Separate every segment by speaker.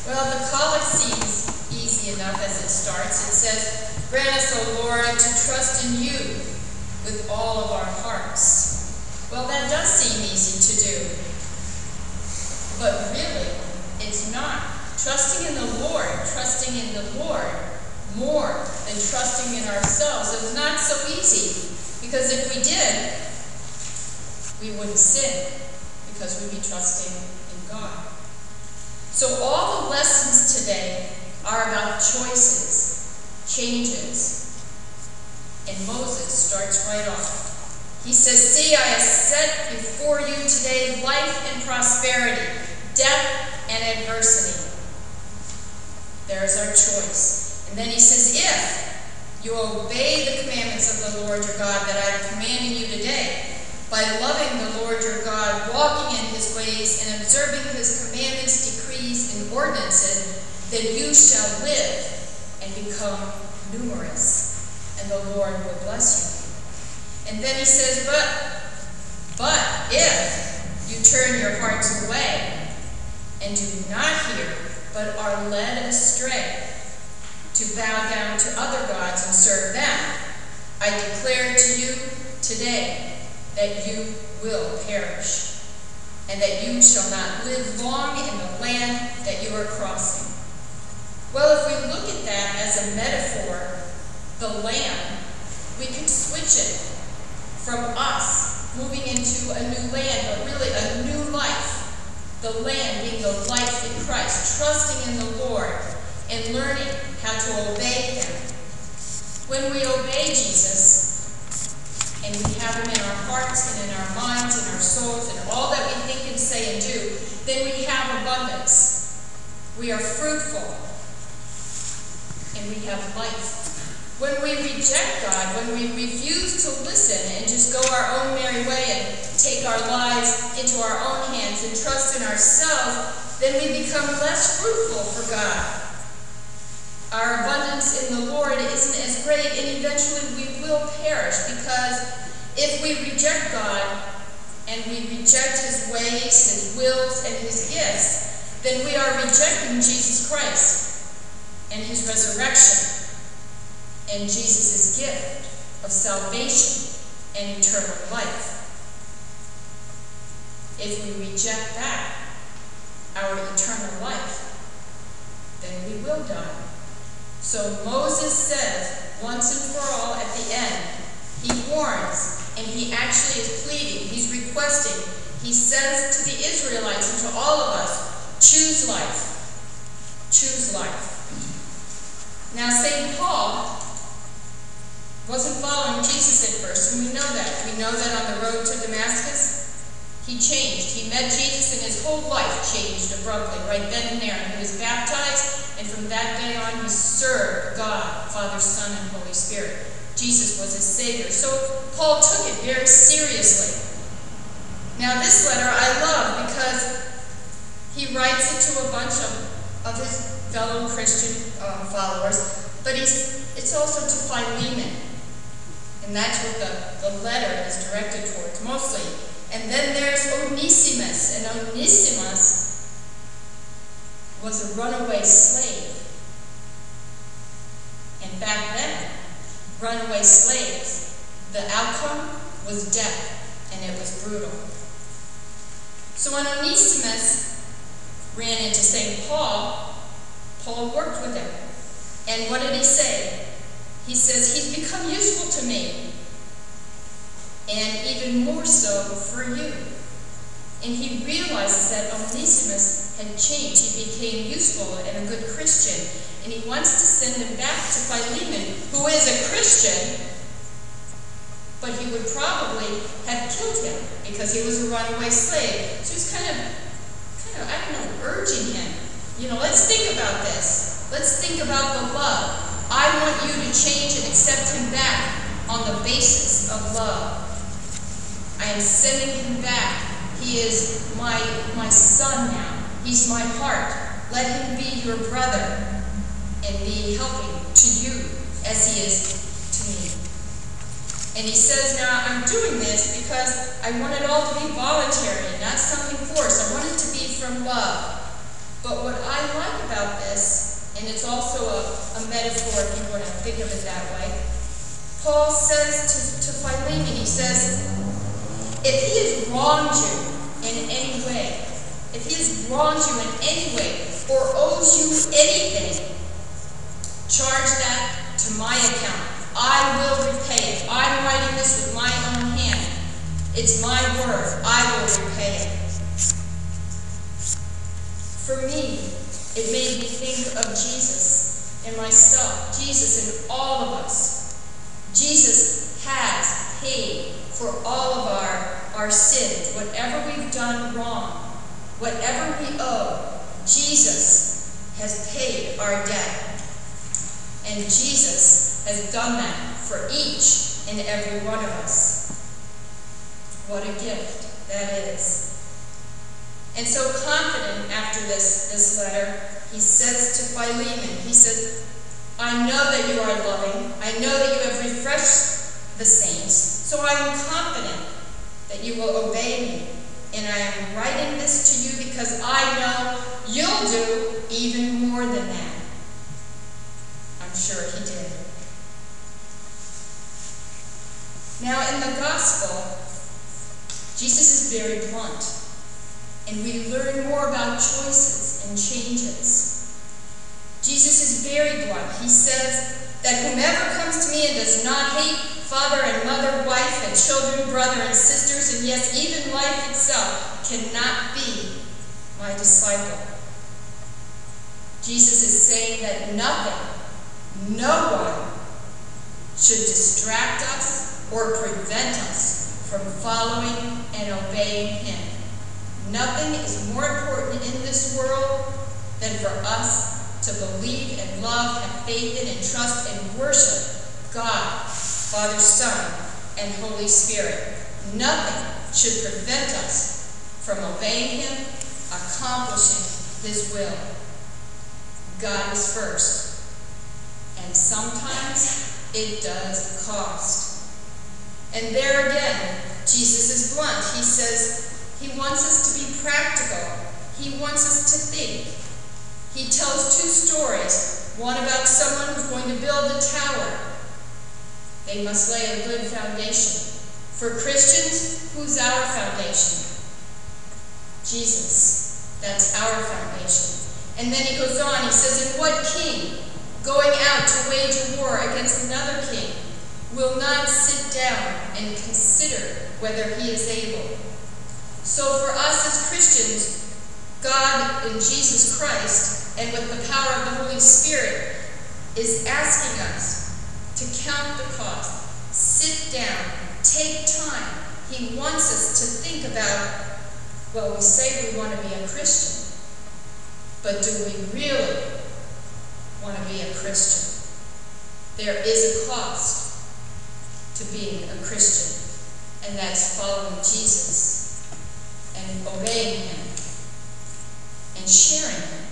Speaker 1: Well, the collect seems easy enough as it starts. It says, "Grant us, O Lord, to trust in you with all of our hearts." Well, that does seem easy to do. But really, it's not. Trusting in the Lord more than trusting in ourselves is not so easy. Because if we did, we wouldn't sin, because we'd be trusting in God. So all the lessons today are about choices, changes. And Moses starts right off. He says, "See, I have set before you today life and prosperity, death and adversity." There's our choice. And then he says, "If you obey the commandments of the Lord your God that I am commanding you today, by loving the Lord your God, walking in his ways, and observing his commandments, decrees, and ordinances, then you shall live and become numerous, and the Lord will bless you." And then he says, but if you turn your hearts away and do not hear, but are led astray to bow down to other gods and serve them, I declare to you today that you will perish, and that you shall not live long in the land that you are crossing. Well, if we look at that as a metaphor, the land, we could switch it from us moving into a new land, but really a new life. The land being the life in Christ, trusting in the Lord and learning how to obey him. When we obey Jesus, and we have him in our hearts and in our minds and our souls and all that we think and say and do, then we have abundance. We are fruitful. And we have life. When we reject God, when we refuse to listen and just go our own merry way and take our lives into our own hands and trust in ourselves, then we become less fruitful for God. Our abundance in the Lord isn't as great, and eventually we will perish, because if we reject God and we reject his ways, his wills, and his gifts, then we are rejecting Jesus Christ and his resurrection and Jesus' gift of salvation and eternal life. If we reject that, our eternal life, then we will die. So Moses says, once and for all, at the end, he warns, and he actually is pleading, he's requesting, he says to the Israelites and to all of us, choose life. Choose life. Now, St. Paul wasn't following Jesus at first, and we know that. We know that on the road to Damascus, he changed. He met Jesus, and his whole life changed abruptly, right then and there. And he was baptized, and from that day on, he served God, Father, Son, and Holy Spirit. Jesus was his Savior. So Paul took it very seriously. Now, this letter I love because he writes it to a bunch of his fellow Christian followers, but it's also to Philemon. And that's what the letter is directed towards, mostly. And then there's Onesimus. And Onesimus was a runaway slave. And back then, runaway slaves, the outcome was death, and it was brutal. So when Onesimus ran into St. Paul, Paul worked with him. And what did he say? He says, he's become useful to me, and even more so for you. And he realizes that Onesimus had changed. He became useful and a good Christian. And he wants to send him back to Philemon, who is a Christian, but he would probably have killed him because he was a runaway slave. So he's kind of, I don't know, urging him. Let's think about this. Let's think about the love. I want you to change and accept him back on the basis of love. I am sending him back. He is my son now. He's my heart. Let him be your brother and be helping to you as he is to me. And he says, now I'm doing this because I want it all to be voluntary, not something forced. I want it to be from love. But what I like about it's also a metaphor if you want to think of it that way. Paul says to Philemon, he says, if he has wronged you in any way, if he has wronged you in any way, or owes you anything, charge that to my account. I will repay it. I'm writing this with my own hand. It's my word. I will repay it. For me, it made me think of Jesus and myself. Jesus and all of us. Jesus has paid for all of our sins. Whatever we've done wrong, whatever we owe, Jesus has paid our debt. And Jesus has done that for each and every one of us. What a gift that is. And so confident after this letter, he says to Philemon, he says, I know that you are loving. I know that you have refreshed the saints. So I am confident that you will obey me. And I am writing this to you because I know you'll do even more than that. I'm sure he did. Now in the gospel, Jesus is very blunt. And we learn more about choices and changes. Jesus is very blunt. He says that whomever comes to me and does not hate father and mother, wife and children, brother and sisters, and yes, even life itself, cannot be my disciple. Jesus is saying that nothing, no one, should distract us or prevent us from following and obeying him. Nothing is more important in this world than for us to believe and love, have faith in and trust and worship God, Father, Son, and Holy Spirit. Nothing should prevent us from obeying him, accomplishing his will. God is first. And sometimes it does cost. And there again, Jesus is blunt. He says, he wants us to be practical. He wants us to think. He tells two stories. One about someone who's going to build a tower. They must lay a good foundation. For Christians, who's our foundation? Jesus. That's our foundation. And then he goes on. He says, and what king, going out to wage a war against another king, will not sit down and consider whether he is able? So for us as Christians, God in Jesus Christ, and with the power of the Holy Spirit, is asking us to count the cost, sit down, take time. He wants us to think about, well, we say we want to be a Christian, but do we really want to be a Christian? There is a cost to being a Christian, and that's following Jesus and obeying him and sharing him.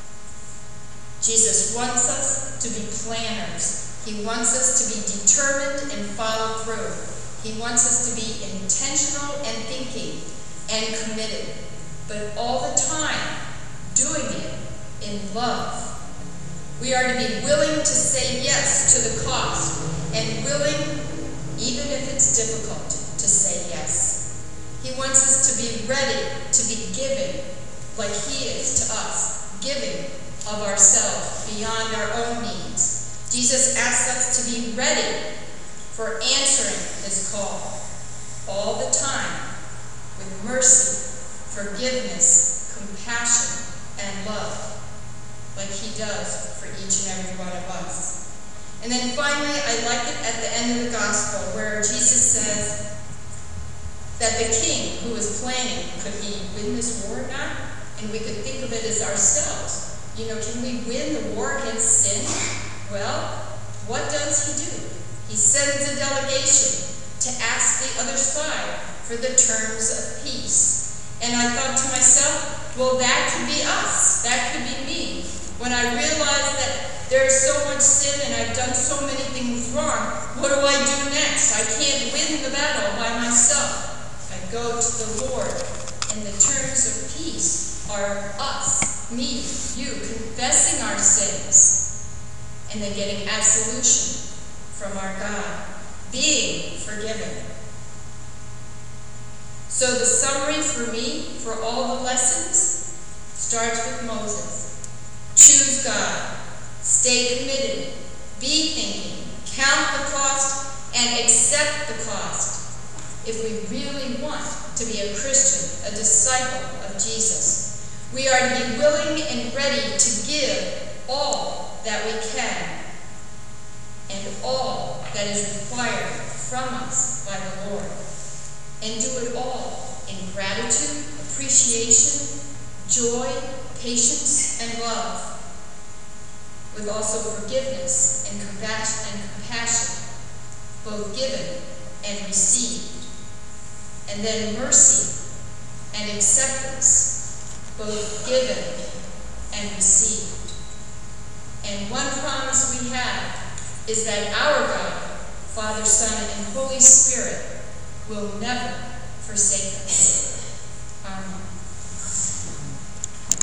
Speaker 1: Jesus wants us to be planners. He wants us to be determined and follow through. He wants us to be intentional and thinking and committed, but all the time doing it in love. We are to be willing to say yes to the cost, and willing, even if it's difficult, to say yes. He wants us to be ready to be giving like he is to us, giving of ourselves beyond our own needs. Jesus asks us to be ready for answering his call all the time with mercy, forgiveness, compassion, and love, like he does for each and every one of us. And then finally, I like it at the end of the gospel where Jesus says, that the king who was planning, could he win this war or not? And we could think of it as ourselves. You know, can we win the war against sin? Well, what does he do? He sends a delegation to ask the other side for the terms of peace. And I thought to myself, well, that could be us. That could be me. When I realized that there's so much sin and I've done so many things wrong, what do I do next? I can't win the battle by myself. Go to the Lord, and the terms of peace are us, me, you, confessing our sins, and then getting absolution from our God, being forgiven. So the summary for me, for all the lessons, starts with Moses. Choose God, stay committed, be thinking, count the cost, and accept the cost. If we really want to be a Christian, a disciple of Jesus, we are to be willing and ready to give all that we can and all that is required from us by the Lord. And do it all in gratitude, appreciation, joy, patience, and love, with also forgiveness and compassion, both given and received. And then mercy and acceptance, both given and received. And one promise we have is that our God, Father, Son, and Holy Spirit will never forsake us. Amen.